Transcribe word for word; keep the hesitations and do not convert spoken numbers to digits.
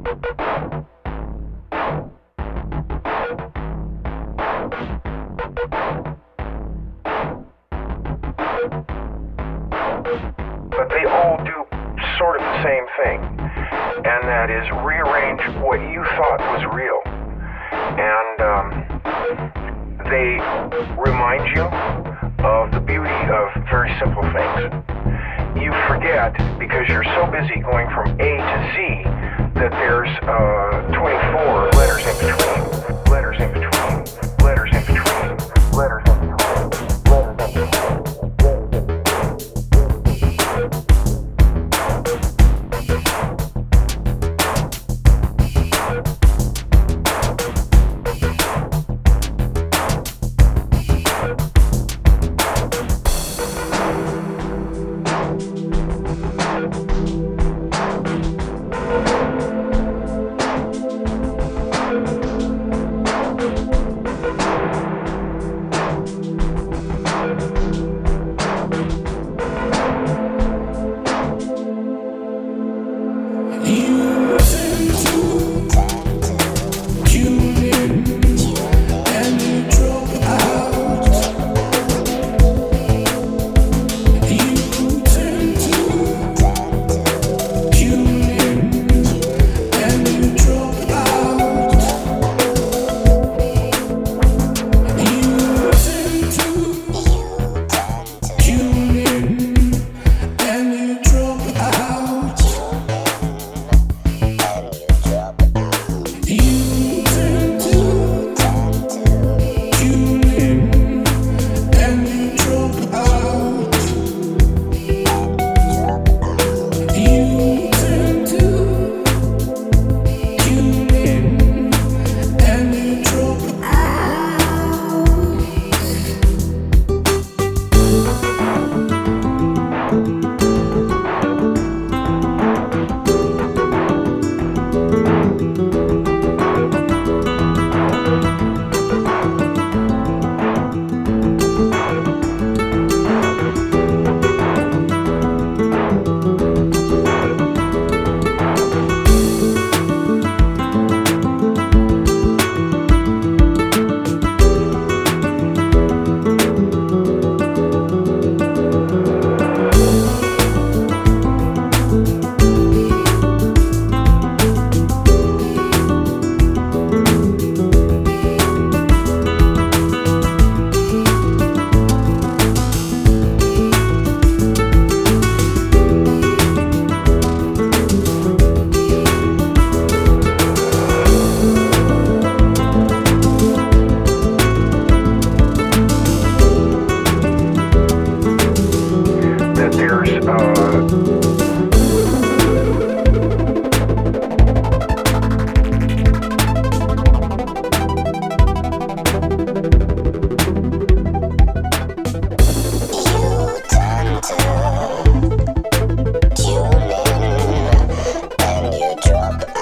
But they all do sort of the same thing, and that is rearrange what you thought was real. And um, they remind you of the beauty of very simple things. You forget, because you're so busy going from A to Z, that there's uh, twenty-four letters in between, letters in between, letters in between, letters in between, letters in between. Tune in and you drop